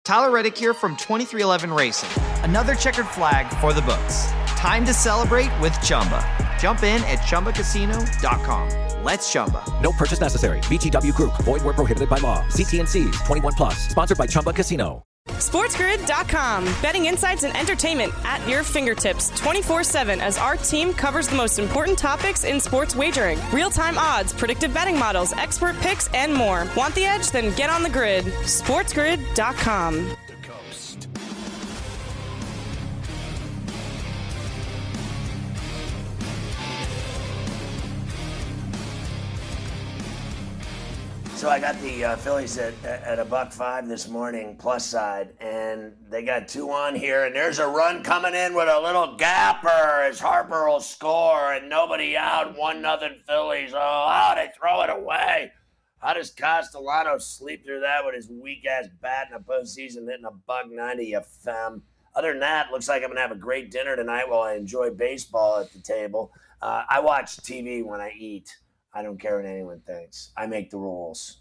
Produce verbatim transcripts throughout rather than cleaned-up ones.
Tyler Reddick here from twenty-three eleven Racing. Another checkered flag for the books. Time to celebrate with Chumba. Jump in at Chumba Casino dot com. Let's Chumba. No purchase necessary. V G W Group. Void where prohibited by law. See T and C's. twenty-one plus. Sponsored by Chumba Casino. SportsGrid dot com. Betting insights and entertainment at your fingertips twenty-four seven as our team covers the most important topics in sports wagering. Real-time odds, predictive betting models, expert picks, and more. Want the edge? Then get on the grid. SportsGrid dot com. So I got the uh, Phillies at, at a buck five this morning, plus side, and they got two on here, and there's a run coming in with a little gapper as Harper will score, and nobody out, one nothing Phillies. Oh, how they throw it away. How does Castellano sleep through that with his weak-ass bat in the postseason hitting a buck ninety, you femme? Other than that, looks like I'm going to have a great dinner tonight while I enjoy baseball at the table. Uh, I watch T V when I eat. I don't care what anyone thinks. I make the rules.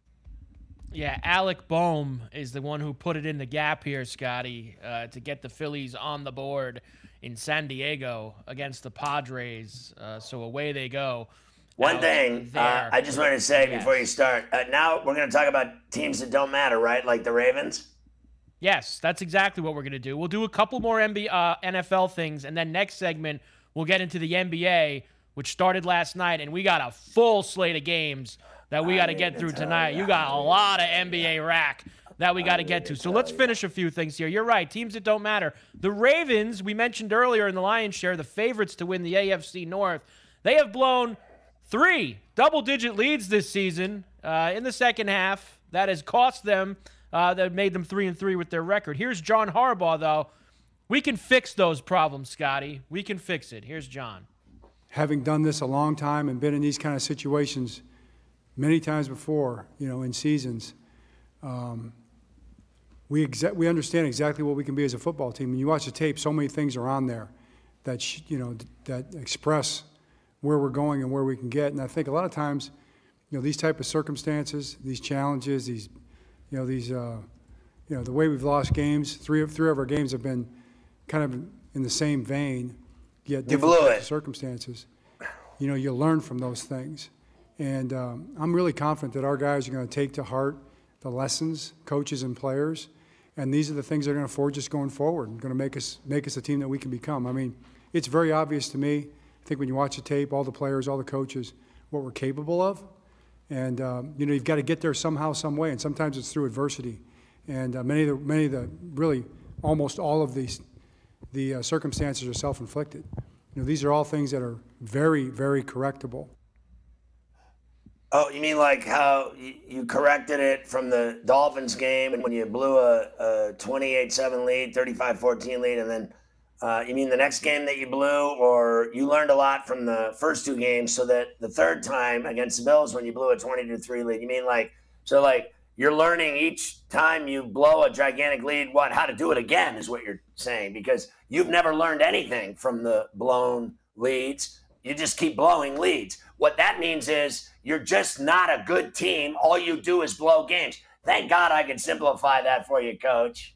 Yeah, Alec Boehm is the one who put it in the gap here, Scotty, uh, to get the Phillies on the board in San Diego against the Padres. Uh, so away they go. One Alec thing uh, I just wanted to say yes. before you start. Uh, now we're going to talk about teams that don't matter, right? Like the Ravens? Yes, that's exactly what we're going to do. We'll do a couple more N B A, uh, N F L things, and then next segment we'll get into the N B A, which started last night, and we got a full slate of games that we got to get through tonight. You got a lot of N B A rack that we got to get to. So let's finish a few things here. You're right, teams that don't matter. The Ravens, we mentioned earlier in the Lion's Share, the favorites to win the A F C North. They have blown three double-digit leads this season uh, in the second half. That has cost them, uh, that made them three and three with their record. Here's John Harbaugh, though. We can fix those problems, Scotty. We can fix it. Here's John. Having done this a long time and been in these kind of situations many times before, you know, in seasons, um, we exa- we understand exactly what we can be as a football team. When you watch the tape, so many things are on there that, sh- you know, that express where we're going and where we can get. And I think a lot of times, you know, these type of circumstances, these challenges, these, you know, these, uh, you know, the way we've lost games, three of, three of our games have been kind of in the same vein, yet different circumstances. You know, you learn from those things. And um, I'm really confident that our guys are going to take to heart the lessons, coaches and players, and these are the things that are going to forge us going forward and going to make us make us the team that we can become. I mean, it's very obvious to me, I think when you watch the tape, all the players, all the coaches, what we're capable of. And, um, you know, you've got to get there somehow, some way, and sometimes it's through adversity. And uh, many of the, many of the, really, almost all of these, the uh, circumstances are self-inflicted. You know, these are all things that are very, very correctable. Oh, you mean like how you corrected it from the Dolphins game and when you blew a, a twenty-eight seven lead, thirty-five fourteen lead, and then uh, you mean the next game that you blew, or you learned a lot from the first two games so that the third time against the Bills when you blew a twenty-two three lead, you mean like, so like you're learning each time you blow a gigantic lead, what, how to do it again is what you're saying, because you've never learned anything from the blown leads. You just keep blowing leads. What that means is you're just not a good team. All you do is blow games. Thank God I can simplify that for you, Coach.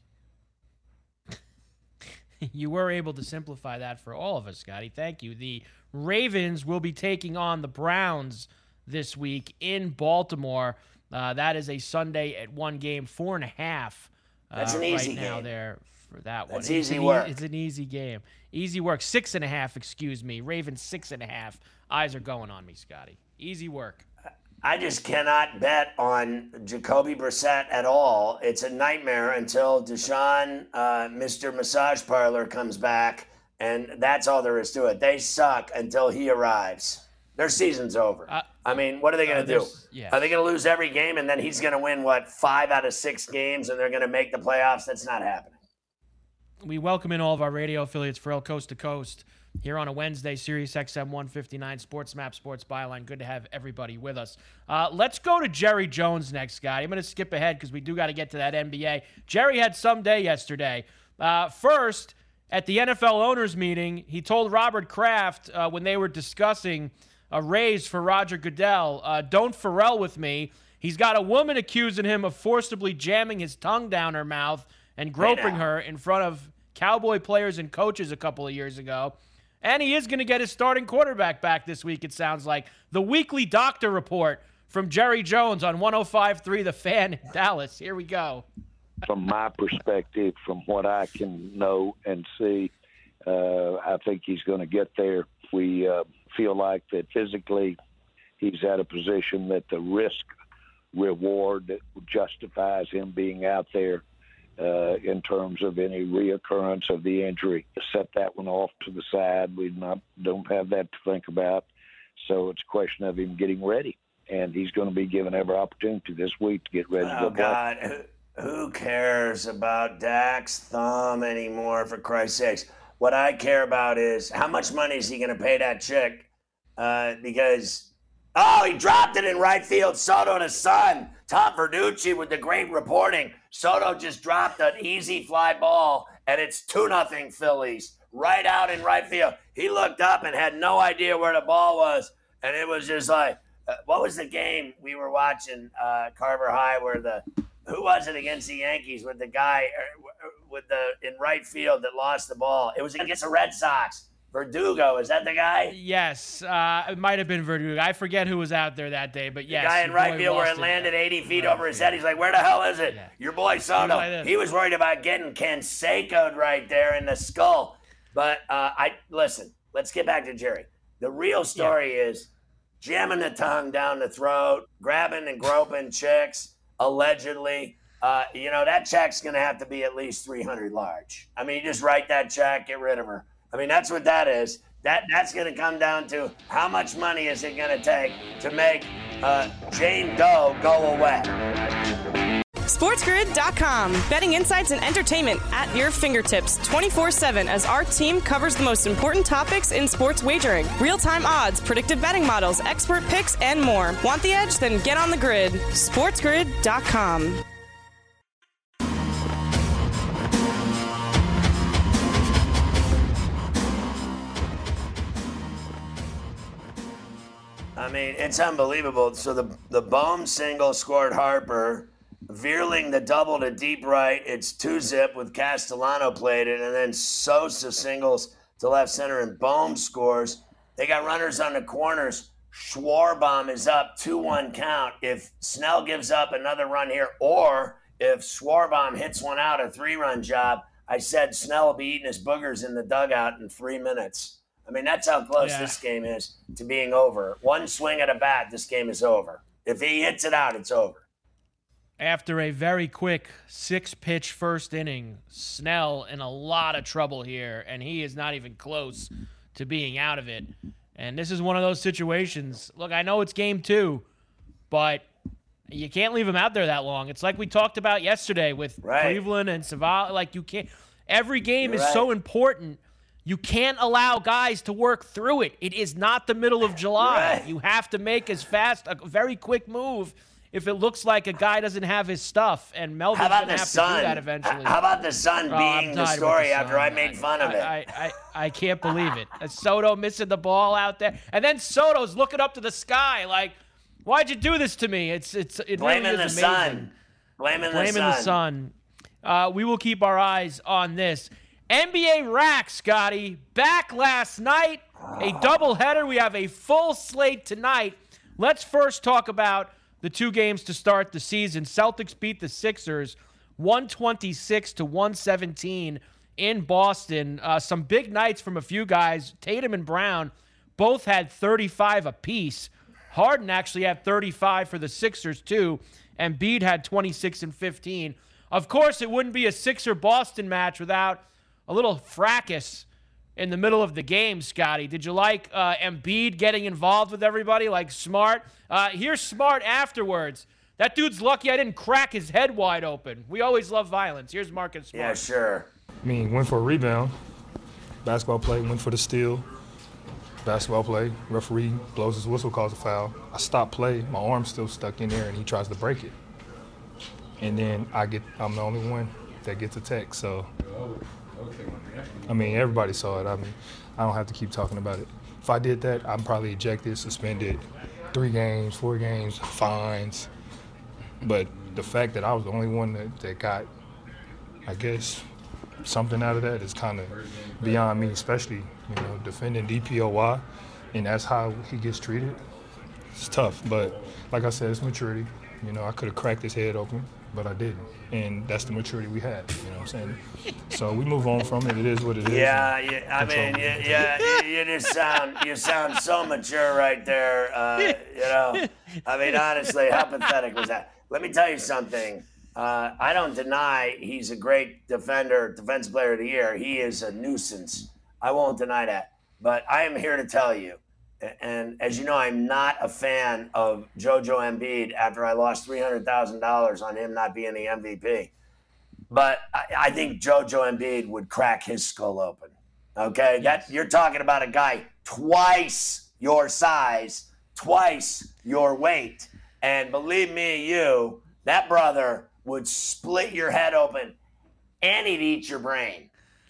You were able to simplify that for all of us, Scotty. Thank you. The Ravens will be taking on the Browns this week in Baltimore. Uh, that is a Sunday at one game, four and a half. Uh, That's an easy right now game. There for that one. That's it's easy an work. E- it's an easy game. Easy work. Six and a half, excuse me. Ravens six and a half. Eyes are going on me, Scotty. Easy work. I just cannot bet on Jacoby Brissett at all. It's a nightmare until Deshaun, uh, Mister Massage Parlor, comes back, and that's all there is to it. They suck until he arrives. Their season's over. Uh, I mean, what are they going to uh, do? Yeah. Are they going to lose every game, and then he's going to win, what, five out of six games, and they're going to make the playoffs? That's not happening. We welcome in all of our radio affiliates for El Coast to Coast here on a Wednesday, Sirius X M one fifty-nine, Sports Map, Sports Byline. Good to have everybody with us. Uh, let's go to Jerry Jones next, guy. I'm going to skip ahead because we do got to get to that N B A. Jerry had some day yesterday. Uh, first, at the N F L owners meeting, he told Robert Kraft uh, when they were discussing a raise for Roger Goodell, uh, don't Pharrell with me. He's got a woman accusing him of forcibly jamming his tongue down her mouth and groping her in front of Cowboy players and coaches a couple of years ago. And he is going to get his starting quarterback back this week, it sounds like. The weekly doctor report from Jerry Jones on one oh five point three The Fan in Dallas. Here we go. From my perspective, from what I can know and see, uh, I think he's going to get there. We uh, feel like that physically he's at a position that the risk reward that justifies him being out there uh, in terms of any reoccurrence of the injury. Set that one off to the side. We not don't have that to think about. So it's a question of him getting ready. And he's going to be given every opportunity this week to get ready to oh, go God. back. Who cares about Dak's thumb anymore, for Christ's sakes? What I care about is how much money is he going to pay that chick? Uh, because, oh, he dropped it in right field. Soto to Son. Tom Verducci with the great reporting. Soto just dropped an easy fly ball, and it's two nothing Phillies. Right out in right field. He looked up and had no idea where the ball was, and it was just like, uh, what was the game we were watching, uh, Carver High, where the who was it against the Yankees with the guy uh, with the in right field that lost the ball? It was against the Red Sox. Verdugo, is that the guy? Yes, uh, it might have been Verdugo. I forget who was out there that day, but yes. The guy in right field where it landed eighty feet over his head. He's like, where the hell is it? Yeah. Your boy Soto. Like he was worried about getting Canseco'd right there in the skull. But uh, I listen, let's get back to Jerry. The real story yeah. is jamming the tongue down the throat, grabbing and groping chicks, allegedly. Uh, you know, that check's going to have to be at least three hundred large. I mean, you just write that check, get rid of her. I mean, that's what that is. That That's going to come down to how much money is it going to take to make uh, Jane Doe go away. SportsGrid dot com. Betting insights and entertainment at your fingertips twenty-four seven as our team covers the most important topics in sports wagering. Real-time odds, predictive betting models, expert picks, and more. Want the edge? Then get on the grid. SportsGrid dot com. I mean, it's unbelievable. So the the Bohm single scored Harper. Vierling the double to deep right. It's two zip with Castellano played it, and then Sosa singles to left center, and Bohm scores. They got runners on the corners. Schwarbaum is up two one count. If Snell gives up another run here, or if Schwarbaum hits one out, a three-run job, I said Snell will be eating his boogers in the dugout in three minutes. I mean, that's how close yeah. this game is to being over. One swing at a bat, this game is over. If he hits it out, it's over. After a very quick six-pitch first inning, Snell in a lot of trouble here, and he is not even close to being out of it. And this is one of those situations. Look, I know it's game two, but you can't leave him out there that long. It's like we talked about yesterday with right. Cleveland and Savali. Like, you can't. Every game You're is right. so important. You can't allow guys to work through it. It is not the middle of July. Right. You have to make as fast a very quick move if it looks like a guy doesn't have his stuff, and Melvin's going to have Sun? to do that eventually. How about the Sun oh, being the story the after I made fun I, of it? I, I, I can't believe it. Soto missing the ball out there. And then Soto's looking up to the sky like, why'd you do this to me? It's it's It Blaming really is the amazing. Sun. Blaming, Blaming the Sun. the Sun. Uh, we will keep our eyes on this. N B A Rack, Scotty, back last night. A doubleheader. We have a full slate tonight. Let's first talk about the two games to start the season. Celtics beat the Sixers one twenty-six to one seventeen in Boston. Uh, some big nights from a few guys. Tatum and Brown both had thirty-five apiece. Harden actually had thirty-five for the Sixers too. And Embiid had twenty-six and fifteen. Of course, it wouldn't be a Sixer-Boston match without a little fracas in the middle of the game, Scotty. Did you like uh, Embiid getting involved with everybody like Smart? Uh, here's Smart afterwards. That dude's lucky I didn't crack his head wide open. We always love violence. Here's Marcus Smart. Yeah, sure. I mean, went for a rebound. Basketball play, went for the steal. Basketball play, referee blows his whistle, calls a foul. I stop play, my arm's still stuck in there, and he tries to break it. And then I get, I'm the only one that gets a text, so. I mean, everybody saw it. I mean, I don't have to keep talking about it. If I did that, I'm probably ejected, suspended, three games, four games, fines. But the fact that I was the only one that, that got, I guess, something out of that is kind of beyond me, especially, you know, defending D P O Y, and that's how he gets treated. It's tough, but like I said, it's maturity. You know, I could have cracked his head open, but I didn't. And that's the maturity we had, you know what I'm saying? So we move on from it. It is what it is. Yeah, yeah I mean, you, yeah, you, you just sound you sound so mature right there. Uh, you know, I mean, honestly, how pathetic was that? Let me tell you something. Uh, I don't deny he's a great defender, defensive player of the year. He is a nuisance. I won't deny that. But I am here to tell you, and as you know, I'm not a fan of JoJo Embiid after I lost three hundred thousand dollars on him not being the M V P. But I, I think JoJo Embiid would crack his skull open. Okay? That you're talking about a guy twice your size, twice your weight. And believe me, you, that brother would split your head open and he'd eat your brain.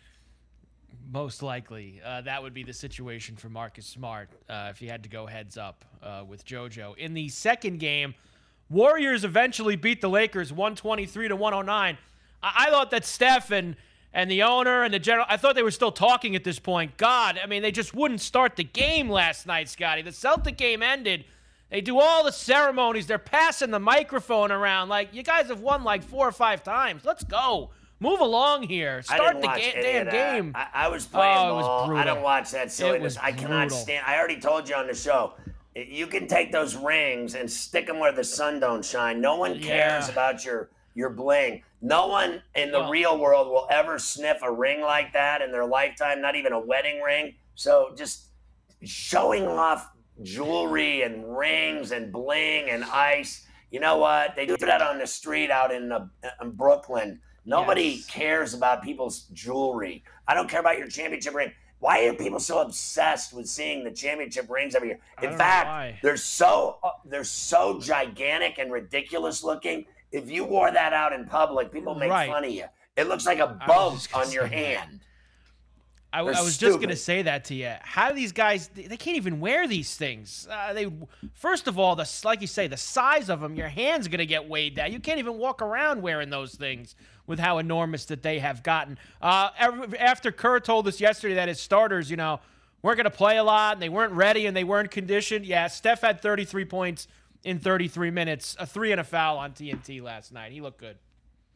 Most likely, uh, that would be the situation for Marcus Smart uh, if he had to go heads up uh, with JoJo. In the second game, Warriors eventually beat the Lakers one twenty-three to one oh nine. I, I thought that Steph and, and the owner and the general, I thought they were still talking at this point. God, I mean, they just wouldn't start the game last night, Scotty. The Celtic game ended. They do all the ceremonies. They're passing the microphone around. Like, you guys have won like four or five times. Let's go. Move along here. Start the ga- damn game. I, I was playing oh, ball. It was I don't watch that silliness. I cannot brutal. stand. I already told you on the show. You can take those rings and stick them where the sun don't shine. No one cares yeah. about your your bling. No one in the well, real world will ever sniff a ring like that in their lifetime. Not even a wedding ring. So just showing off jewelry and rings and bling and ice. You know what? They do that on the street out in, uh, in Brooklyn. Nobody yes. cares about people's jewelry. I don't care about your championship ring. Why are people so obsessed with seeing the championship rings every year? In fact, they're so uh, they're so gigantic and ridiculous looking. If you wore that out in public, people make right. fun of you. It looks like a boat on your hand. I, I was stupid. just going to say that to you. How do these guys, they, they can't even wear these things. Uh, They First of all, the like you say, the size of them, your hand's going to get weighed down. You can't even walk around wearing those things with how enormous that they have gotten. Uh, after Kerr told us yesterday that his starters, you know, weren't going to play a lot and they weren't ready and they weren't conditioned. Yeah, Steph had thirty-three points in thirty-three minutes, a three and a foul on T N T last night. He looked good.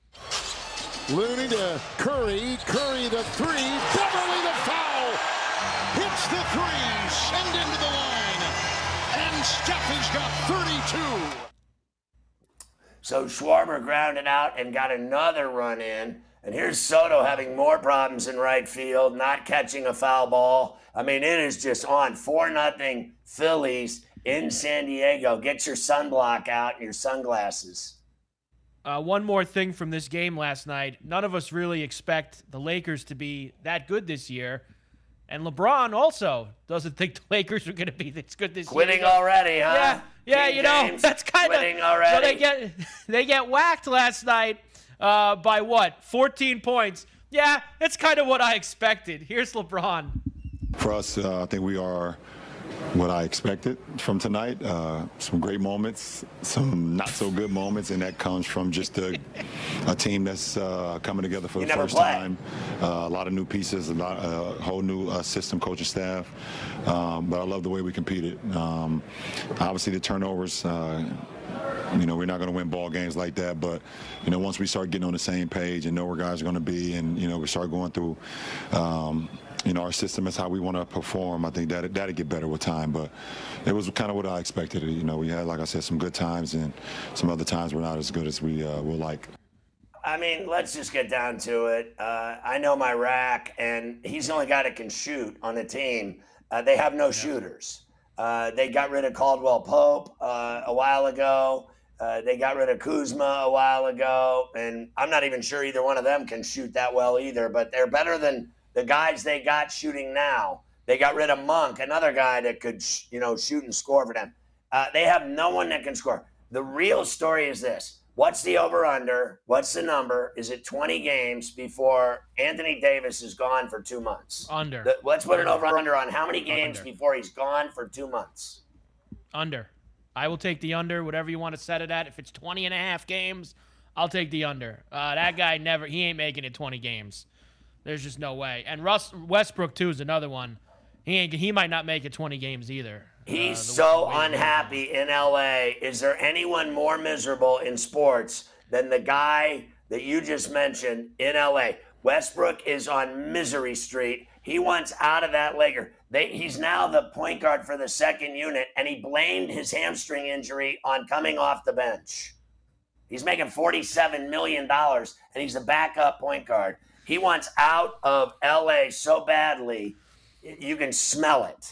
Looney to Curry, Curry to three, Beverly the foul, hits the three, send into the line, and Steph has got thirty-two. So Schwarber grounded out and got another run in, and here's Soto having more problems in right field, not catching a foul ball. I mean, it is just on four nothing Phillies in San Diego. Get your sunblock out and your sunglasses. Uh, one more thing from this game last night. None of us really expect the Lakers to be that good this year. And LeBron also doesn't think the Lakers are going to be this good this Quitting year. Quitting already, huh? Yeah, yeah, King you know, James that's kind of. quitting already. So they get, they get whacked last night uh, by what? fourteen points. Yeah, that's kind of what I expected. Here's LeBron. For us, uh, I think we are what I expected from tonight. Uh, some great moments, some not so good moments, and that comes from just a, a team that's uh, coming together for you the first play. time. Uh, a lot of new pieces, a lot, uh, whole new uh, system, coaching staff. Um, but I love the way we competed. Um, obviously, the turnovers. Uh, You know, we're not going to win ball games like that, but, you know, once we start getting on the same page and know where guys are going to be and, you know, we start going through, um, you know, our system is how we want to perform, I think that that'll get better with time. But it was kind of what I expected. You know, we had, like I said, some good times and some other times were not as good as we uh, will like. I mean, let's just get down to it. Uh, I know my rack, and he's the only guy that can shoot on the team. Uh, they have no yeah. shooters. Uh, they got rid of Caldwell Pope uh, a while ago. Uh, they got rid of Kuzma a while ago, and I'm not even sure either one of them can shoot that well either, but they're better than the guys they got shooting now. They got rid of Monk, another guy that could, sh- you know, shoot and score for them. Uh, they have no one that can score. The real story is this. What's the over-under? What's the number? Is it twenty games before Anthony Davis is gone for two months? Under. The, let's put an over-under on how many games Under. before he's gone for two months? Under. I will take the under, whatever you want to set it at. If it's twenty and a half games, I'll take the under. Uh, that guy never, he ain't making it twenty games. There's just no way. And Russ Westbrook, too, is another one. He ain't, he might not make it twenty games either. He's uh, so unhappy in L A. Is there anyone more miserable in sports than the guy that you just mentioned in L A? Westbrook is on misery street. He wants out of that Laker. They, he's now the point guard for the second unit, and he blamed his hamstring injury on coming off the bench. He's making forty-seven million dollars, and he's a backup point guard. He wants out of L A so badly, you can smell it.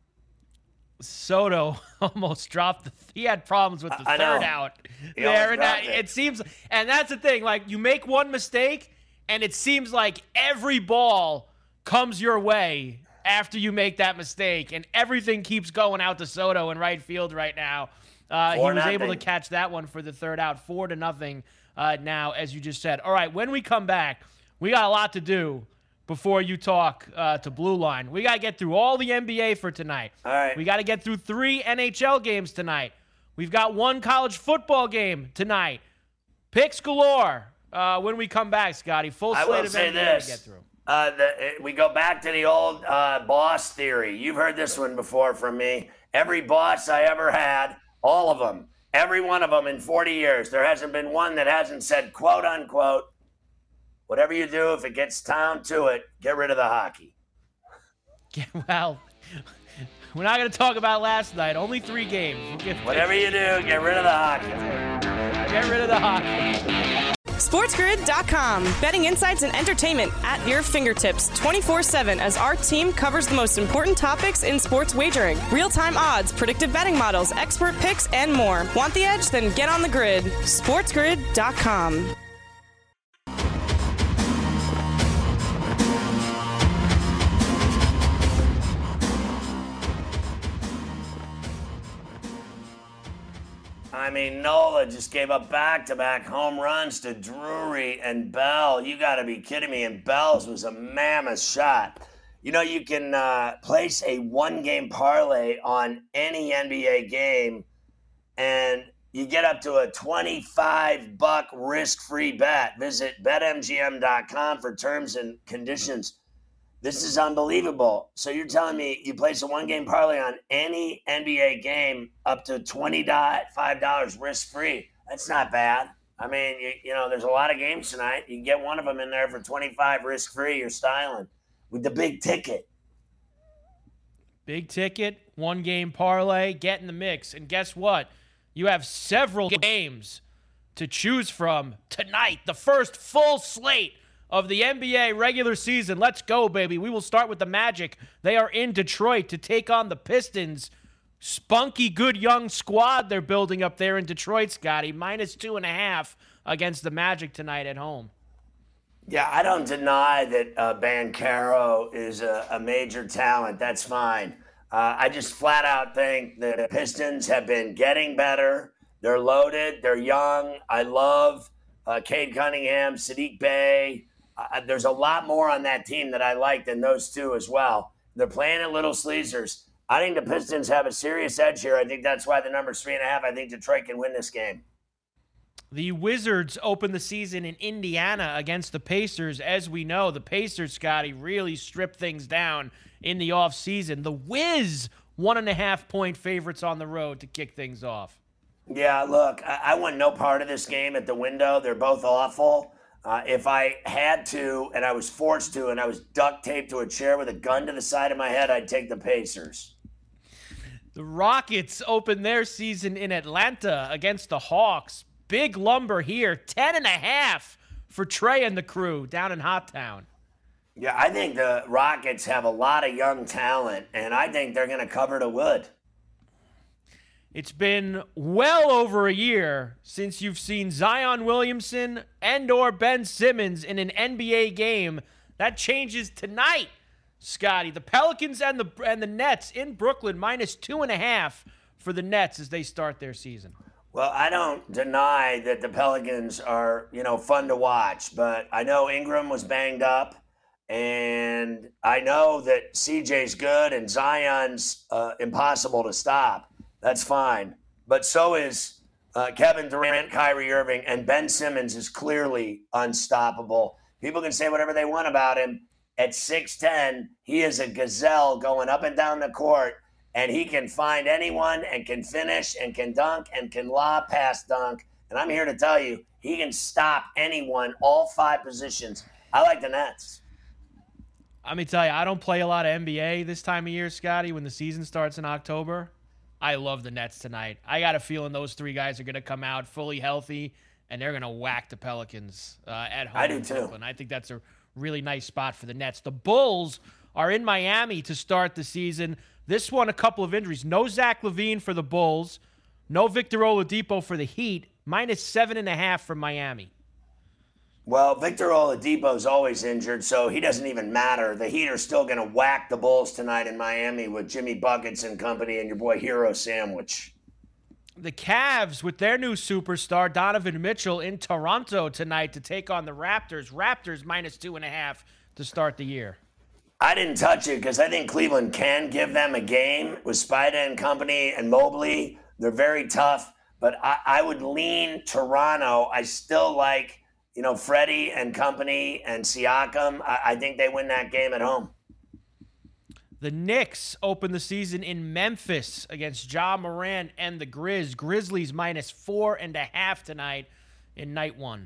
Soto almost dropped the. He had problems with the I third know. out He there, almost and that, dropped it. it seems. And that's the thing. Like, you make one mistake, and it seems like every ball comes your way after you make that mistake, and everything keeps going out to Soto in right field right now. Uh, he Four was able to nothing. catch that one for the third out, four to nothing. Uh, now, as you just said. All right, when we come back, we got a lot to do before you talk uh, to Blue Line. We got to get through all the N B A for tonight. All right. We got to get through three N H L games tonight. We've got one college football game tonight. Picks galore uh, when we come back, Scotty. Full I slate will of say N B A to this. get through. Uh, the, we go back to the old uh, boss theory. You've heard this one before from me. Every boss I ever had, all of them, every one of them in forty years, there hasn't been one that hasn't said, quote unquote, whatever you do, if it gets down to it, get rid of the hockey. Yeah, well, we're not going to talk about last night. Only three games. We'll get, Whatever you do, get rid of the hockey. get rid of the hockey. SportsGrid dot com. Betting insights and entertainment at your fingertips twenty-four seven as our team covers the most important topics in sports wagering. Real-time odds, predictive betting models, expert picks, and more. Want the edge? Then get on the grid. SportsGrid dot com. I mean, Nola just gave up back-to-back home runs to Drury and Bell. You got to be kidding me. And Bell's was a mammoth shot. You know, you can uh, place a one-game parlay on any N B A game, and you get up to a twenty-five buck risk-free bet. Visit bet M G M dot com for terms and conditions. This is unbelievable. So you're telling me you place a one-game parlay on any N B A game up to twenty-five dollars risk-free. That's not bad. I mean, you, you know, there's a lot of games tonight. You can get one of them in there for twenty-five risk-free. You're styling with the big ticket. Big ticket, one game parlay, get in the mix. And guess what? You have several games to choose from tonight. The first full slate of the N B A regular season. Let's go, baby. We will start with the Magic. They are in Detroit to take on the Pistons. Spunky, good young squad they're building up there in Detroit, Scotty. Minus two and a half against the Magic tonight at home. Yeah, I don't deny that uh, Banchero is a, a major talent. That's fine. Uh, I just flat out think that the Pistons have been getting better. They're loaded. They're young. I love uh, Cade Cunningham, Sadiq Bey. Uh, there's a lot more on that team that I like than those two as well. They're playing at Little Sleezers. I think the Pistons have a serious edge here. I think that's why the number's three and a half. I think Detroit can win this game. The Wizards open the season in Indiana against the Pacers. As we know, the Pacers, Scotty, really stripped things down in the offseason. The Wiz, one and a half point favorites on the road to kick things off. Yeah, look, I, I want no part of this game at the window. They're both awful. Uh, if I had to, and I was forced to, and I was duct taped to a chair with a gun to the side of my head, I'd take the Pacers. The Rockets open their season in Atlanta against the Hawks. Big lumber here, ten and a half for Trey and the crew down in Hot Town. Yeah, I think the Rockets have a lot of young talent, and I think they're going to cover the wood. It's been well over a year since you've seen Zion Williamson and or Ben Simmons in an N B A game. That changes tonight, Scotty. The Pelicans and the and the Nets in Brooklyn, minus two and a half for the Nets as they start their season. Well, I don't deny that the Pelicans are, you know, fun to watch, but I know Ingram was banged up, and I know that C J's good and Zion's uh, impossible to stop. That's fine. but so is uh, Kevin Durant, Kyrie Irving, and Ben Simmons is clearly unstoppable. People can say whatever they want about him. At six ten, he is a gazelle going up and down the court, and he can find anyone and can finish and can dunk and can lob past dunk. And I'm here to tell you, he can stop anyone, all five positions. I like the Nets. Let me tell you, I don't play a lot of N B A this time of year, Scotty, when the season starts in October. I love the Nets tonight. I got a feeling those three guys are going to come out fully healthy, and they're going to whack the Pelicans uh, at home. I do too. And I think that's a really nice spot for the Nets. The Bulls are in Miami to start the season. This one, a couple of injuries. No Zach LaVine for the Bulls. No Victor Oladipo for the Heat. Minus seven and a half from Miami. Well, Victor Oladipo is always injured, so he doesn't even matter. The Heat are still going to whack the Bulls tonight in Miami with Jimmy Buckets and company and your boy Hero Sandwich. The Cavs with their new superstar, Donovan Mitchell, in Toronto tonight to take on the Raptors. Raptors minus two and a half to start the year. I didn't touch it because I think Cleveland can give them a game with Spida and company and Mobley. They're very tough, but I, I would lean Toronto. I still like, you know, Freddie and company and Siakam. I, I think they win that game at home. The Knicks open the season in Memphis against Ja Morant and the Grizz. Grizzlies minus four and a half tonight in night one.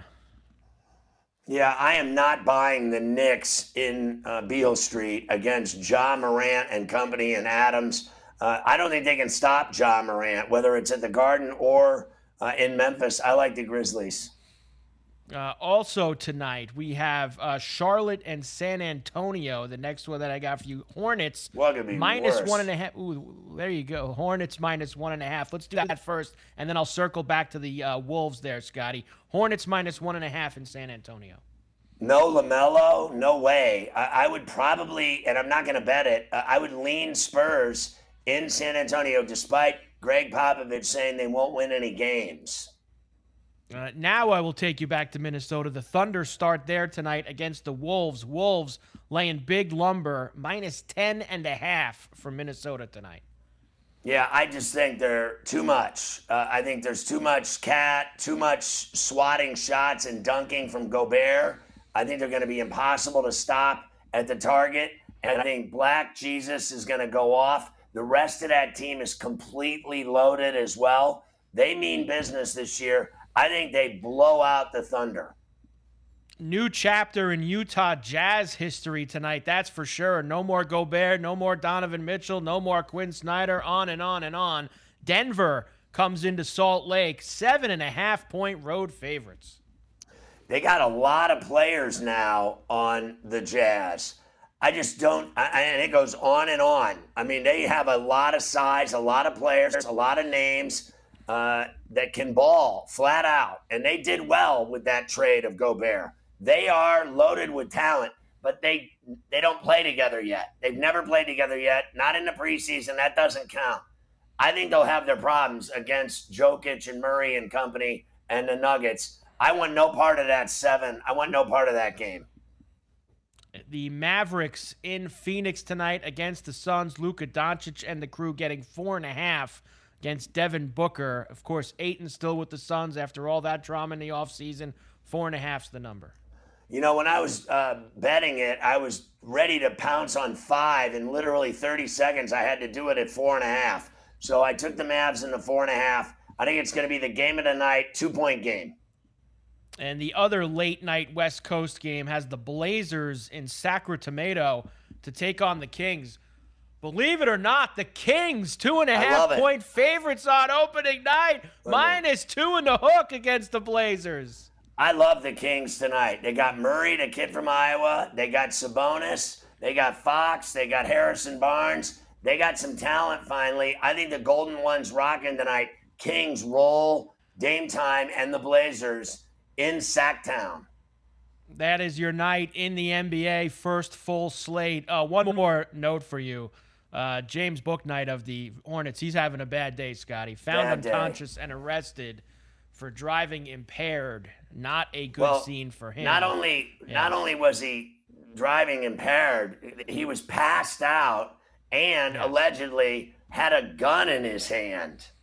Yeah, I am not buying the Knicks in uh, Beale Street against Ja Morant and company and Adams. Uh, I don't think they can stop Ja Morant, whether it's at the Garden or uh, in Memphis. I like the Grizzlies. Uh, also tonight, we have uh, Charlotte and San Antonio. The next one that I got for you, Hornets minus one and a half. Ooh, there you go. Hornets minus one and a half. Let's do that first, and then I'll circle back to the uh, Wolves there, Scotty. Hornets minus one and a half in San Antonio. No LaMelo, no way. I, I would probably, and I'm not going to bet it, uh, I would lean Spurs in San Antonio, despite Greg Popovich saying they won't win any games. Uh, now I will take you back to Minnesota. The Thunder start there tonight against the Wolves. Wolves laying big lumber, minus ten and a half for Minnesota tonight. Yeah, I just think they're too much. Uh, I think there's too much cat, too much swatting shots and dunking from Gobert. I think they're going to be impossible to stop at the target. And I think Black Jesus is going to go off. The rest of that team is completely loaded as well. They mean business this year. I think they blow out the Thunder. New chapter in Utah Jazz history tonight, that's for sure. No more Gobert, no more Donovan Mitchell, no more Quinn Snyder, on and on and on. Denver comes into Salt Lake, seven and a half point road favorites. They got a lot of players now on the Jazz. I just don't, I, and it goes on and on. I mean, they have a lot of size, a lot of players, a lot of names. Uh, that can ball flat out. And they did well with that trade of Gobert. They are loaded with talent, but they they don't play together yet. They've never played together yet, not in the preseason. That doesn't count. I think they'll have their problems against Jokic and Murray and company and the Nuggets. I want no part of that seven. I want no part of that game. The Mavericks in Phoenix tonight against the Suns. Luka Doncic and the crew getting four and a half against Devin Booker. Of course, Ayton still with the Suns after all that drama in the offseason. Four and a half's the number. You know, when I was uh, betting it, I was ready to pounce on five. In literally thirty seconds, I had to do it at four and a half. So I took the Mavs in the four and a half. I think it's going to be the game of the night, two-point game. And the other late-night West Coast game has the Blazers in Sacramento to take on the Kings. Believe it or not, the Kings, two and a half point favorites on opening night, minus two in the hook against the Blazers. I love the Kings tonight. They got Murray, the kid from Iowa. They got Sabonis. They got Fox. They got Harrison Barnes. They got some talent finally. I think the Golden Ones rocking tonight. Kings roll, Dame time, and the Blazers in Sacktown. That is your night in the N B A, first full slate. Uh, one more note for you. Uh, James Bouknight of the Hornets, he's having a bad day, Scotty. Found Bad day. unconscious and arrested for driving impaired. Not a good Well, scene for him. Not only Yeah. not only was he driving impaired, he was passed out and Yes. allegedly had a gun in his hand.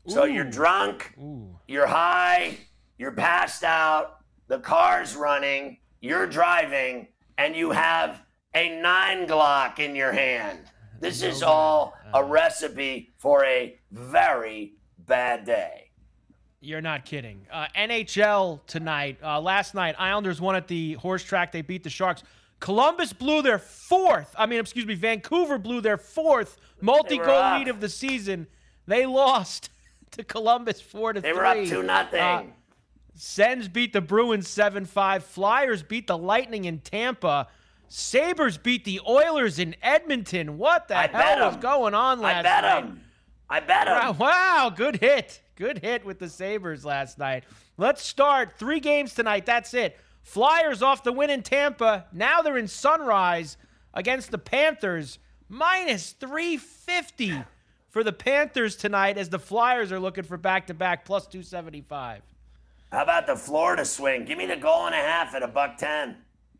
So Ooh. you're drunk, Ooh. you're high, you're passed out, the car's running, you're driving, and you have a nine Glock in your hand. This is all a recipe for a very bad day. You're not kidding. Uh, N H L tonight. Uh, last night, Islanders won at the horse track. They beat the Sharks. Columbus blew their fourth. I mean, excuse me, Vancouver blew their fourth multi-goal lead of the season. They lost to Columbus four to three. They were up two nothing. Uh, Sens beat the Bruins seven five. Flyers beat the Lightning in Tampa. Sabres beat the Oilers in Edmonton. What the I hell was going on last I bet night? him. I bet him. Wow, wow, good hit. Good hit with the Sabres last night. Let's start. Three games tonight. That's it. Flyers off the win in Tampa. Now they're in Sunrise against the Panthers. Minus three fifty for the Panthers tonight as the Flyers are looking for back-to-back plus two seventy-five. How about the Florida swing? Give me the goal and a half at a buck ten.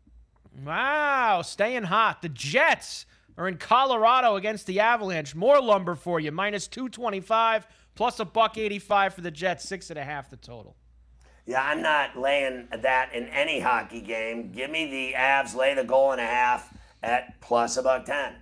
Wow, staying hot. The Jets are in Colorado against the Avalanche. More lumber for you. Minus two twenty-five plus a buck eighty-five for the Jets. Six and a half the total. Yeah, I'm not laying that in any hockey game. Give me the Avs, lay the goal and a half at plus a buck ten.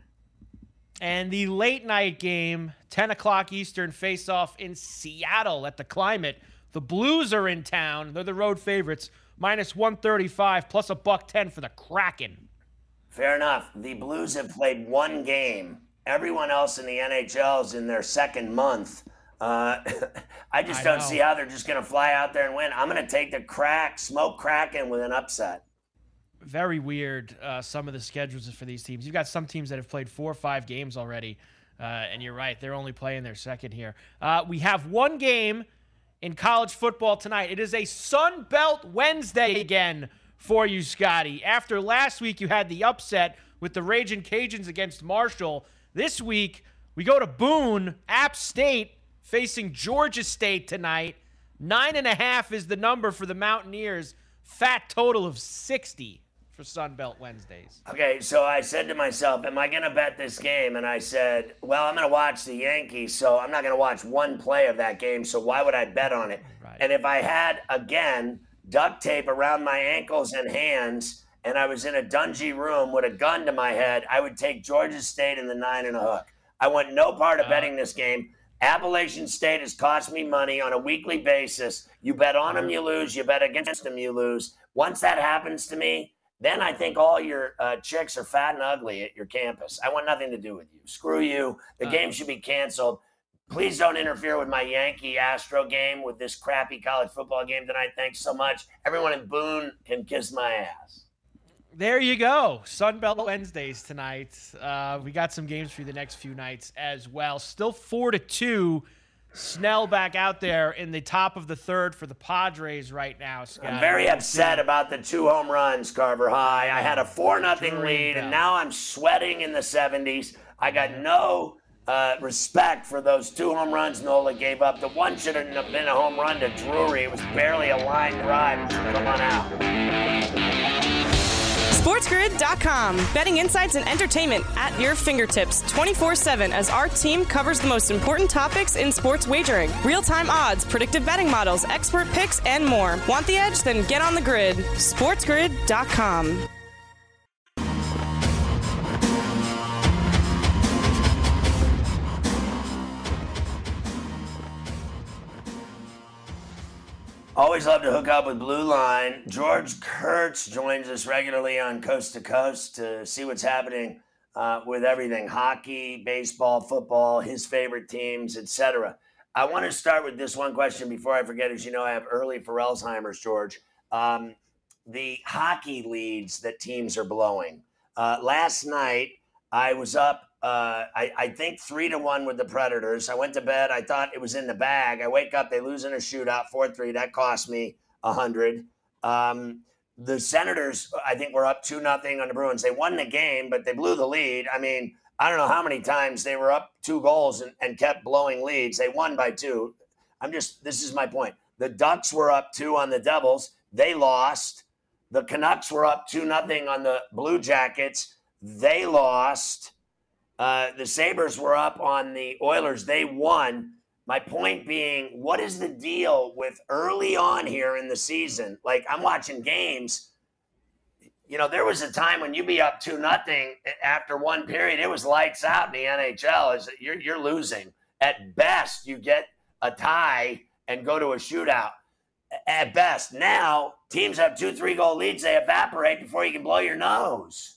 And the late night game, ten o'clock Eastern face-off in Seattle at the Climate. The Blues are in town. They're the road favorites. Minus one thirty-five plus a buck ten for the Kraken. Fair enough. The Blues have played one game. Everyone else in the N H L is in their second month. Uh, I just I don't know. see how they're just going to fly out there and win. I'm going to take the crack, smoke Kraken with an upset. Very weird, uh, some of the schedules for these teams. You've got some teams that have played four or five games already, uh, and you're right, they're only playing their second here. Uh, we have one game in college football tonight. It is a Sun Belt Wednesday again for you, Scotty. After last week, you had the upset with the Ragin' Cajuns against Marshall. This week, we go to Boone, App State, facing Georgia State tonight. Nine and a half is the number for the Mountaineers. Fat total of sixty for Sun Belt Wednesdays. Okay, so I said to myself, am I going to bet this game? And I said, well, I'm going to watch the Yankees, so I'm not going to watch one play of that game, so why would I bet on it? Right. And if I had, again, duct tape around my ankles and hands, and I was in a dungy room with a gun to my head, I would take Georgia State in the nine and a hook. I want no part of betting this game. Appalachian State has cost me money on a weekly basis. You bet on them, you lose. You bet against them, you lose. Once that happens to me, then I think all your uh, chicks are fat and ugly at your campus. I want nothing to do with you. Screw you. The Uh, game should be canceled. Please don't interfere with my Yankee-Astro game with this crappy college football game tonight. Thanks so much. Everyone in Boone can kiss my ass. There you go. Sun Belt Wednesdays tonight. Uh, we got some games for you the next few nights as well. Still four to two. Snell back out there in the top of the third for the Padres right now, Scott. I'm very upset about the two home runs, Carver High. I had a four nothing Dream lead, bell. and now I'm sweating in the seventies. I got no uh, respect for those two home runs Nola gave up. The one should have been a home run to Drury. It was barely a line drive. Come on out. SportsGrid dot com. Betting insights and entertainment at your fingertips twenty-four seven as our team covers the most important topics in sports wagering. Real-time odds, predictive betting models, expert picks, and more. Want the edge? Then get on the grid. SportsGrid dot com. Always love to hook up with Blue Line. George Kurtz joins us regularly on Coast to Coast to see what's happening uh, with everything, hockey, baseball, football, his favorite teams, et cetera. I want to start with this one question before I forget. As you know, I have early for Alzheimer's, George. Um, the hockey leads that teams are blowing. Uh, last night, I was up, uh, I, I think, three to one with the Predators. I went to bed. I thought it was in the bag. I wake up. They lose in a shootout, four three. That cost me one hundred. Um, the Senators, I think, were up two nothing on the Bruins. They won the game, but they blew the lead. I mean, I don't know how many times they were up two goals and, and kept blowing leads. They won by two. I'm just, this is my point. The Ducks were up two on the Devils. They lost. The Canucks were up two nothing on the Blue Jackets. They lost. Uh, the Sabres were up on the Oilers. They won. My point being, what is the deal with early on here in the season? Like, I'm watching games. You know, there was a time when you'd be up two nothing after one period. It was lights out in the N H L. Is you're you're losing. At best, you get a tie and go to a shootout. At best, now teams have two, three goal leads. They evaporate before you can blow your nose.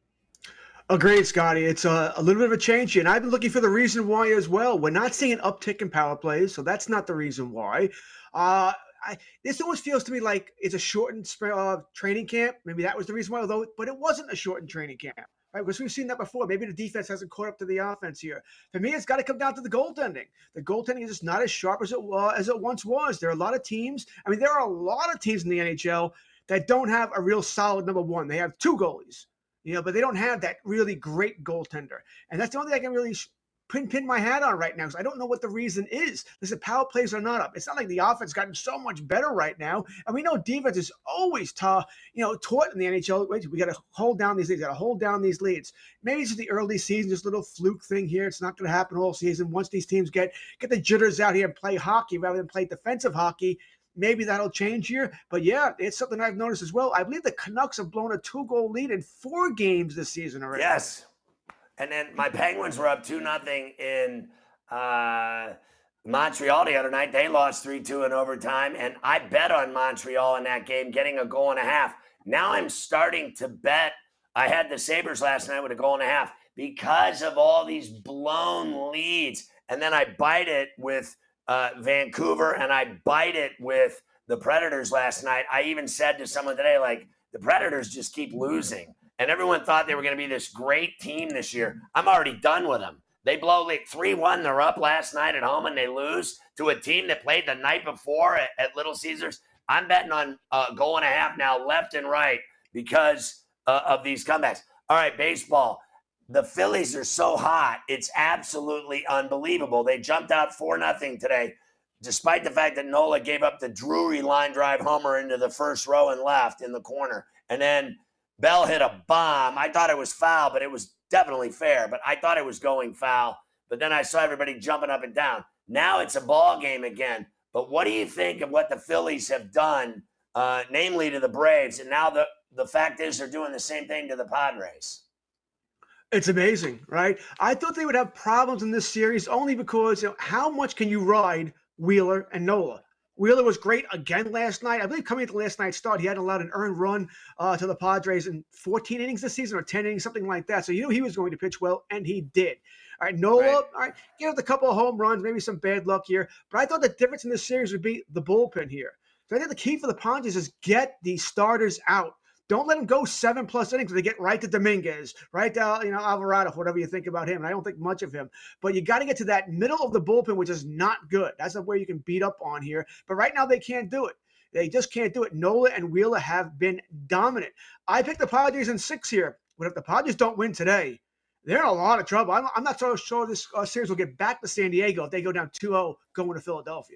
Agreed, Scotty. It's a, a little bit of a change here, and I've been looking for the reason why as well. We're not seeing an uptick in power plays, so that's not the reason why. Uh, I, this almost feels to me like it's a shortened uh, training camp. Maybe that was the reason why, although, but it wasn't a shortened training camp, right? Because we've seen that before. Maybe the defense hasn't caught up to the offense here. For me, it's got to come down to the goaltending. The goaltending is just not as sharp as it uh, as it once was. There are a lot of teams. I mean, there are a lot of teams in the N H L that don't have a real solid number one. They have two goalies. You know, but they don't have that really great goaltender. And that's the only thing I can really pin, pin my hat on right now, because I don't know what the reason is. Listen, power plays are not up. It's not like the offense has gotten so much better right now. And we know defense is always tough, you know, taught in the N H L. We got to hold down these leads. We got to hold down these leads. Maybe it's just the early season, just a little fluke thing here. It's not going to happen all season. Once these teams get, get the jitters out here and play hockey rather than play defensive hockey, maybe that'll change here. But yeah, it's something I've noticed as well. I believe the Canucks have blown a two-goal lead in four games this season already. Yes. And then my Penguins were up two nothing in uh, Montreal the other night. They lost three two in overtime. And I bet on Montreal in that game, getting a goal and a half. Now I'm starting to bet. I had the Sabres last night with a goal and a half because of all these blown leads. And then I bite it with Uh, Vancouver, and I bite it with the Predators last night. I even said to someone today, like, the Predators just keep losing. And everyone thought they were going to be this great team this year. I'm already done with them. They blow like three one. They're up last night at home, and they lose to a team that played the night before at, at Little Caesars. I'm betting on a uh, goal and a half now, left and right, because uh, of these comebacks. All right, baseball. The Phillies are so hot. It's absolutely unbelievable. They jumped out four nothing today, despite the fact that Nola gave up the Drury line drive homer into the first row and left in the corner. And then Bell hit a bomb. I thought it was foul, but it was definitely fair. But I thought it was going foul. But then I saw everybody jumping up and down. Now it's a ball game again. But what do you think of what the Phillies have done, uh, namely to the Braves? And now the, the fact is they're doing the same thing to the Padres. It's amazing, right? I thought they would have problems in this series only because, you know, how much can you ride Wheeler and Nola? Wheeler was great again last night. I believe coming into last night's start, he hadn't allowed an earned run uh, to the Padres in fourteen innings this season or ten innings, something like that. So you knew he was going to pitch well, and he did. All right, Nola, right. all right, give it a couple of home runs, maybe some bad luck here. But I thought the difference in this series would be the bullpen here. So I think the key for the Padres is get the starters out. Don't let him go seven plus innings until they get right to Dominguez, right to, you know, Alvarado, whatever you think about him. And I don't think much of him. But you got to get to that middle of the bullpen, which is not good. That's where you can beat up on here. But right now they can't do it. They just can't do it. Nola and Wheeler have been dominant. I picked the Padres in six here. But if the Padres don't win today, they're in a lot of trouble. I'm, I'm not so sure this uh, series will get back to San Diego if they go down two oh going to Philadelphia.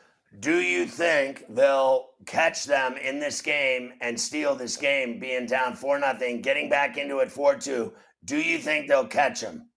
Do you think they'll catch them in this game and steal this game, being down four nothing, getting back into it four two? Do you think they'll catch them?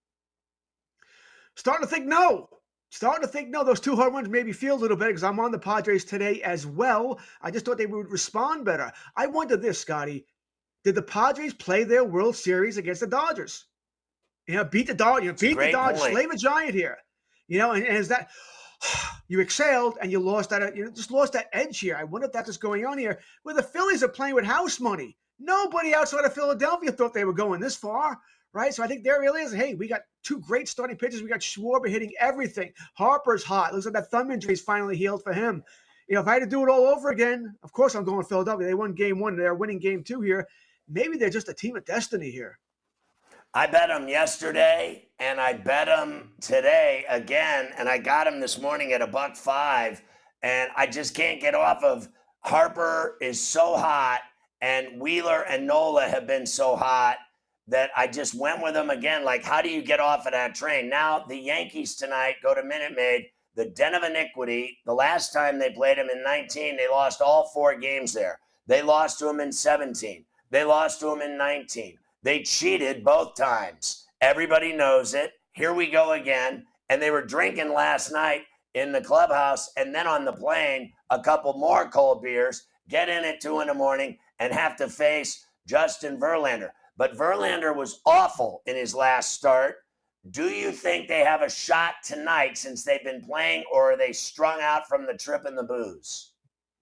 Starting to think no. Starting to think no. Those two home runs made me feel a little better because I'm on the Padres today as well. I just thought they would respond better. I wonder this, Scotty. Did the Padres play their World Series against the Dodgers? You know, beat the Dodgers. You know, beat the Dodgers. Slay a giant here. You know, and, and is that... You excelled and you lost that, you just lost that edge here. I wonder if that's what's going on here. Where the Phillies are playing with house money. Nobody outside of Philadelphia thought they were going this far, right? So I think there really is, hey, we got two great starting pitchers. We got Schwarber hitting everything. Harper's hot. Looks like that thumb injury is finally healed for him. You know, if I had to do it all over again, of course I'm going to Philadelphia. They won game one. They're winning game two here. Maybe they're just a team of destiny here. I bet them yesterday, and I bet them today again, and I got them this morning at a buck five, and I just can't get off of Harper is so hot, and Wheeler and Nola have been so hot that I just went with them again. Like, how do you get off of that train? Now, the Yankees tonight go to Minute Maid, the den of iniquity. The last time they played them in nineteen, they lost all four games there. They lost to them in seventeen. They lost to them in nineteen. They cheated both times. Everybody knows it. Here we go again. And they were drinking last night in the clubhouse, and then on the plane, a couple more cold beers, get in at two in the morning, and have to face Justin Verlander. But Verlander was awful in his last start. Do you think they have a shot tonight since they've been playing, or are they strung out from the trip and the booze?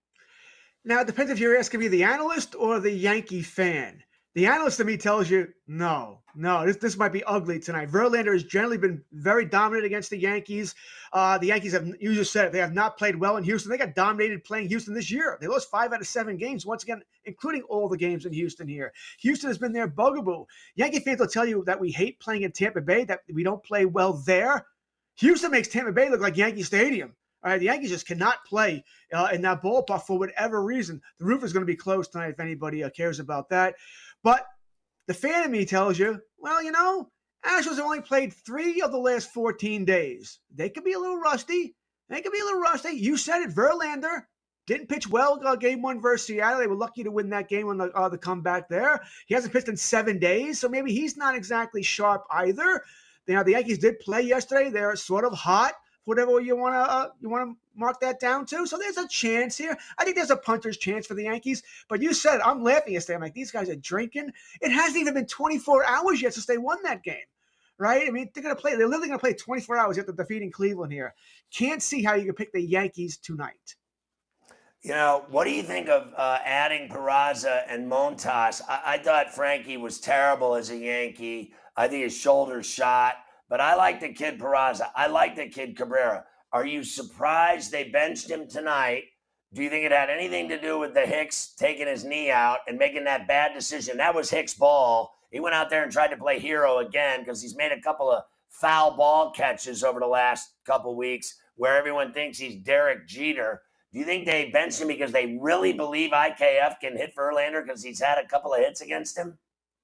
Now, it depends if you're asking me the analyst or the Yankee fan. The analyst to me tells you, no, no, this this might be ugly tonight. Verlander has generally been very dominant against the Yankees. Uh, the Yankees have, you just said it, they have not played well in Houston. They got dominated playing Houston this year. They lost five out of seven games, once again, including all the games in Houston here. Houston has been their bugaboo. Yankee fans will tell you that we hate playing in Tampa Bay, that we don't play well there. Houston makes Tampa Bay look like Yankee Stadium. All right, the Yankees just cannot play uh, in that ballpark for whatever reason. The roof is going to be closed tonight if anybody uh, cares about that. But the fan in me tells you, well, you know, Astros have only played three of the last fourteen days. They could be a little rusty. They could be a little rusty. You said it. Verlander didn't pitch well uh, game one versus Seattle. They were lucky to win that game on the, uh, the comeback there. He hasn't pitched in seven days, so maybe he's not exactly sharp either. Now, the Yankees did play yesterday. They're sort of hot. Whatever you want to uh, you want to mark that down to. So there's a chance here. I think there's a punter's chance for the Yankees. But you said, I'm laughing yesterday. I'm like, these guys are drinking. It hasn't even been twenty-four hours yet since they won that game, right? I mean, they're going to play. They're literally going to play twenty-four hours after defeating Cleveland here. Can't see how you can pick the Yankees tonight. You know, what do you think of uh, adding Peraza and Montas? I-, I thought Frankie was terrible as a Yankee. I think his shoulder's shot. But I like the kid Peraza. I like the kid Cabrera. Are you surprised they benched him tonight? Do you think it had anything to do with the Hicks taking his knee out and making that bad decision? That was Hicks' ball. He went out there and tried to play hero again because he's made a couple of foul ball catches over the last couple weeks where everyone thinks he's Derek Jeter. Do you think they benched him because they really believe I K F can hit Verlander because he's had a couple of hits against him?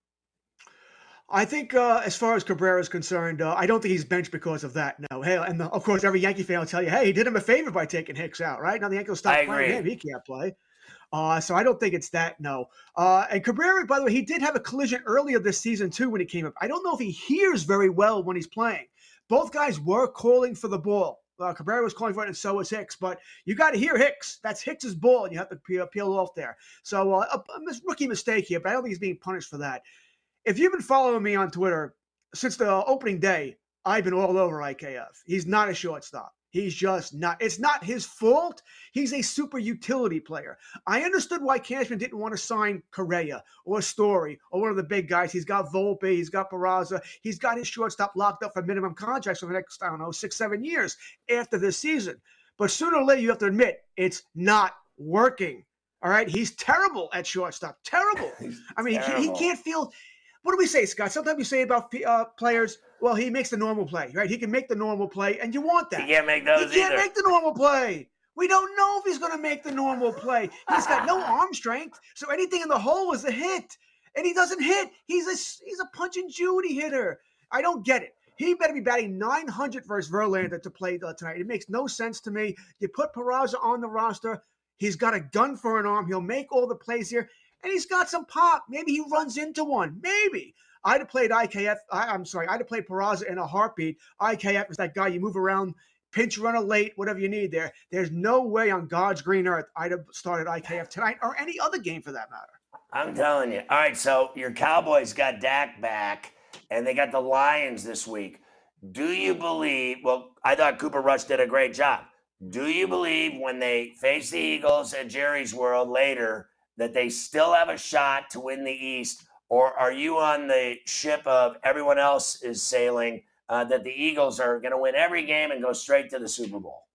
I think uh, as far as Cabrera is concerned, uh, I don't think he's benched because of that. No. Hey, and the, of course, every Yankee fan will tell you, hey, he did him a favor by taking Hicks out, right? Now the Yankees will stop I playing agree. him. He can't play. Uh, so I don't think it's that, no. Uh, and Cabrera, by the way, he did have a collision earlier this season, too, when he came up. I don't know if he hears very well when he's playing. Both guys were calling for the ball. Uh, Cabrera was calling for it, and so was Hicks. But you got to hear Hicks. That's Hicks's ball, and you have to peel, peel off there. So uh, a, a rookie mistake here, but I don't think he's being punished for that. If you've been following me on Twitter since the opening day, I've been all over I K F. He's not a shortstop. He's just not. It's not his fault. He's a super utility player. I understood why Cashman didn't want to sign Correa or Story or one of the big guys. He's got Volpe. He's got Peraza. He's got his shortstop locked up for minimum contracts for the next, I don't know, six, seven years after this season. But sooner or later, you have to admit, it's not working. All right? He's terrible at shortstop. Terrible. I mean, he, he can't feel... What do we say, Scott? Sometimes you say about uh, players, well, he makes the normal play, right? He can make the normal play, and you want that. He can't make those He can't either. make the normal play. We don't know if he's going to make the normal play. He's got no arm strength, so anything in the hole is a hit. And he doesn't hit. He's a, he's a punch and Judy hitter. I don't get it. He better be batting nine hundred versus Verlander to play uh, tonight. It makes no sense to me. You put Peraza on the roster. He's got a gun for an arm. He'll make all the plays here. And he's got some pop. Maybe he runs into one. Maybe. I'd have played I K F. I, I'm sorry. I'd have played Peraza in a heartbeat. I K F is that guy you move around, pinch runner late, whatever you need there. There's no way on God's green earth I'd have started I K F tonight or any other game for that matter. I'm telling you. All right, so your Cowboys got Dak back, and they got the Lions this week. Do you believe – well, I thought Cooper Rush did a great job. Do you believe when they face the Eagles at Jerry's World later – that they still have a shot to win the East, or are you on the ship of everyone else is sailing, uh, that the Eagles are going to win every game and go straight to the Super Bowl?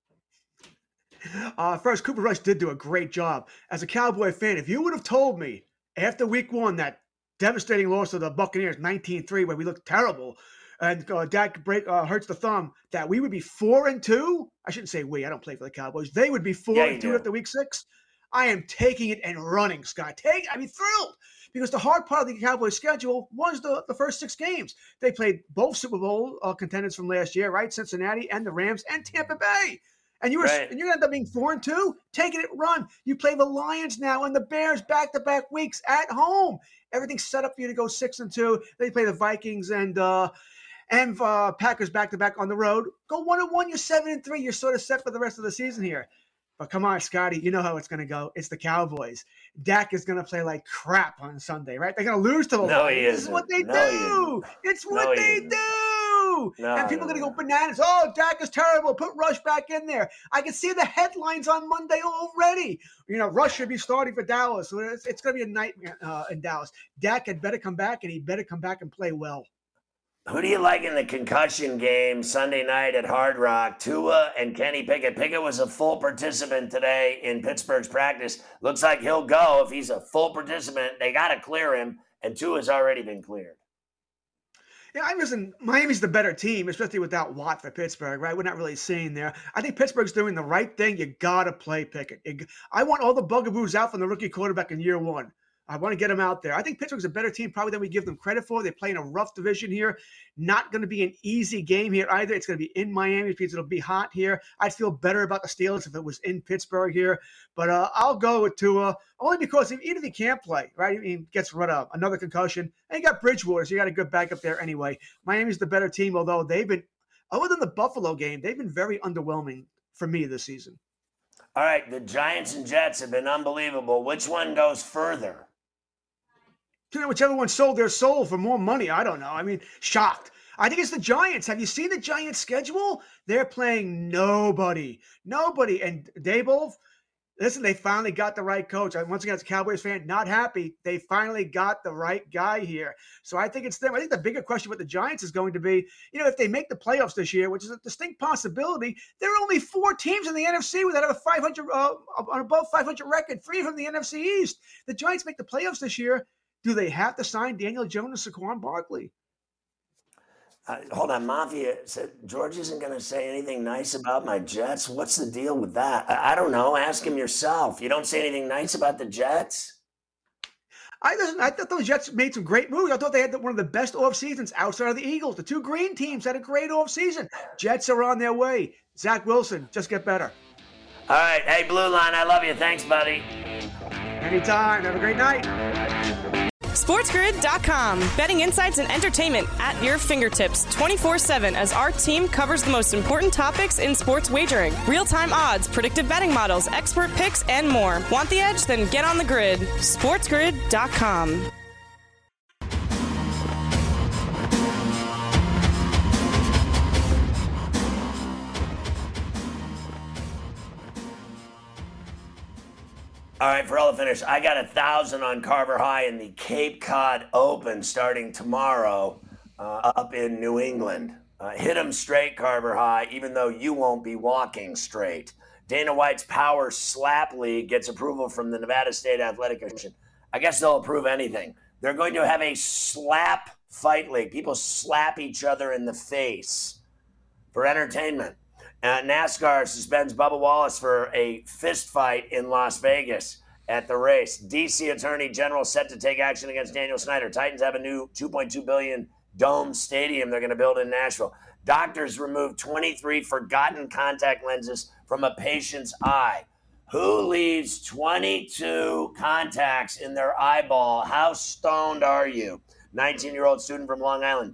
Uh, first, Cooper Rush did do a great job. As a Cowboy fan, if you would have told me after week one, that devastating loss to the Buccaneers, nineteen three, where we looked terrible, and uh, Dak break, uh, hurts the thumb, that we would be four and two, I shouldn't say we, I don't play for the Cowboys, they would be four Yeah, and two do. after week six. I am taking it and running, Scott. Take, I mean, thrilled. Because the hard part of the Cowboys' schedule was the, the first six games. They played both Super Bowl uh, contenders from last year, right? Cincinnati and the Rams and Tampa Bay. And you were Right. and you're gonna end up being four and two, taking it run. You play the Lions now and the Bears back-to-back weeks at home. Everything's set up for you to go six and two. Then you play the Vikings and uh, and uh, Packers back-to-back on the road. Go one and one, you're seven and three. You're sort of set for the rest of the season here. But come on, Scotty, you know how it's going to go. It's the Cowboys. Dak is going to play like crap on Sunday, right? They're going to lose to the No, Lions. he This is isn't. what they No, do. he It's what No, he they isn't. do. No, and people no, are going to no. go bananas. Oh, Dak is terrible. Put Rush back in there. I can see the headlines on Monday already. You know, Rush should be starting for Dallas. So it's, it's going to be a nightmare uh, in Dallas. Dak had better come back, and he better come back and play well. Who do you like in the concussion game Sunday night at Hard Rock? Tua and Kenny Pickett. Pickett was a full participant today in Pittsburgh's practice. Looks like he'll go if he's a full participant. They got to clear him, and Tua's already been cleared. Yeah, I listen, Miami's the better team, especially without Watt for Pittsburgh, right? We're not really seeing there. I think Pittsburgh's doing the right thing. You got to play Pickett. You- I want all the bugaboos out from the rookie quarterback in year one. I want to get them out there. I think Pittsburgh's a better team probably than we give them credit for. They're playing a rough division here. Not going to be an easy game here either. It's going to be in Miami because it'll be hot here. I'd feel better about the Steelers if it was in Pittsburgh here. But uh, I'll go with Tua only because if, even if he can't play, right, he gets rid of another concussion. And you got Bridgewater, so you got a good backup there anyway. Miami's the better team, although they've been, other than the Buffalo game, they've been very underwhelming for me this season. All right, the Giants and Jets have been unbelievable. Which one goes further? You know, whichever one sold their soul for more money, I don't know. I mean, shocked. I think it's the Giants. Have you seen the Giants' schedule? They're playing nobody. Nobody. And Daboll, listen, they finally got the right coach. I, once again, as a Cowboys fan, not happy. They finally got the right guy here. So I think it's them. I think the bigger question with the Giants is going to be, you know, if they make the playoffs this year, which is a distinct possibility, there are only four teams in the N F C that have a five hundred, uh, an above five hundred record, three from the N F C East. The Giants make the playoffs this year. Do they have to sign Daniel Jones and Saquon Barkley? Uh, hold on, Mafia said George isn't going to say anything nice about my Jets. What's the deal with that? I, I don't know. Ask him yourself. You don't say anything nice about the Jets? I listen, I thought the Jets made some great moves. I thought they had one of the best off seasons outside of the Eagles. The two green teams had a great off season. Jets are on their way. Zach Wilson, just get better. All right. Hey, Blue Line, I love you. Thanks, buddy. Anytime. Have a great night. SportsGrid dot com. Betting insights and entertainment at your fingertips twenty-four seven as our team covers the most important topics in sports wagering. Real-time odds, predictive betting models, expert picks, and more. Want the edge? Then get on the grid. SportsGrid dot com. All right, for all the finish, I got a thousand on Carver High in the Cape Cod Open starting tomorrow uh, up in New England. Uh, hit 'em straight, Carver High, even though you won't be walking straight. Dana White's Power Slap League gets approval from the Nevada State Athletic Commission. I guess they'll approve anything. They're going to have a slap fight league. People slap each other in the face for entertainment. Uh, NASCAR suspends Bubba Wallace for a fist fight in Las Vegas at the race. D C Attorney General set to take action against Daniel Snyder. Titans have a new two point two billion dollars dome stadium they're going to build in Nashville. Doctors removed twenty-three forgotten contact lenses from a patient's eye. Who leaves twenty-two contacts in their eyeball? How stoned are you? nineteen-year-old student from Long Island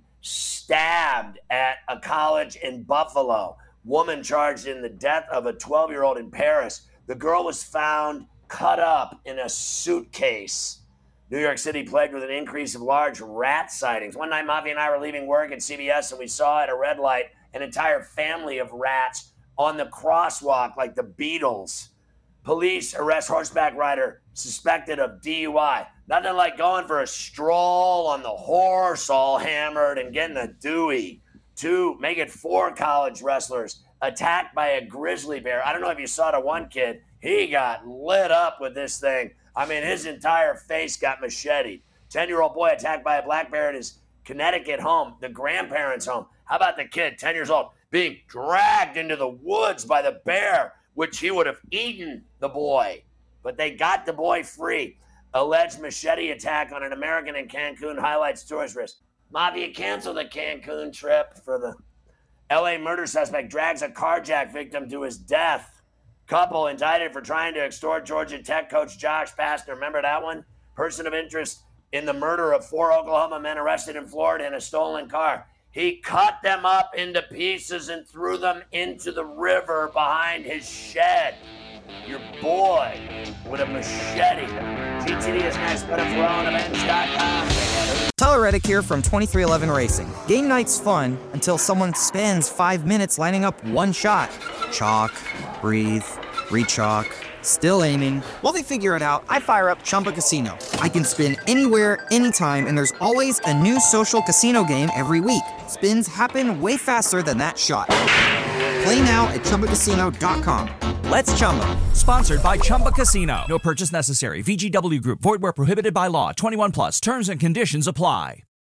stabbed at a college in Buffalo. Woman charged in the death of a twelve-year-old in Paris. The girl was found cut up in a suitcase. New York City plagued with an increase of large rat sightings. One night, Mafia and I were leaving work at C B S, and we saw at a red light an entire family of rats on the crosswalk like the Beatles. Police arrest horseback rider suspected of D U I. Nothing like going for a stroll on the horse all hammered and getting a Dewey. Two, make it four college wrestlers attacked by a grizzly bear. I don't know if you saw the one kid. He got lit up with this thing. I mean, his entire face got macheted. ten-year-old boy attacked by a black bear at his Connecticut home, the grandparents' home. How about the kid, ten years old, being dragged into the woods by the bear, which he would have eaten the boy. But they got the boy free. Alleged machete attack on an American in Cancun highlights tourist risk. Mafia canceled the Cancun trip for the L A murder suspect drags a carjack victim to his death. Couple indicted for trying to extort Georgia Tech coach Josh Pastner. Remember that one? Person of interest in the murder of four Oklahoma men arrested in Florida in a stolen car. He cut them up into pieces and threw them into the river behind his shed. Your boy with a machete. G T D is next, but a throwing events dot com. Tyler Reddick here from twenty-three eleven Racing. Game night's fun until someone spends five minutes lining up one shot. Chalk, breathe, re-chalk, still aiming. While they figure it out, I fire up Chumba Casino. I can spin anywhere, anytime, and there's always a new social casino game every week. Spins happen way faster than that shot. Play now at Chumba Casino dot com. Let's Chumba. Sponsored by Chumba Casino. No purchase necessary. V G W Group. Void where prohibited by law. twenty-one plus. Terms and conditions apply.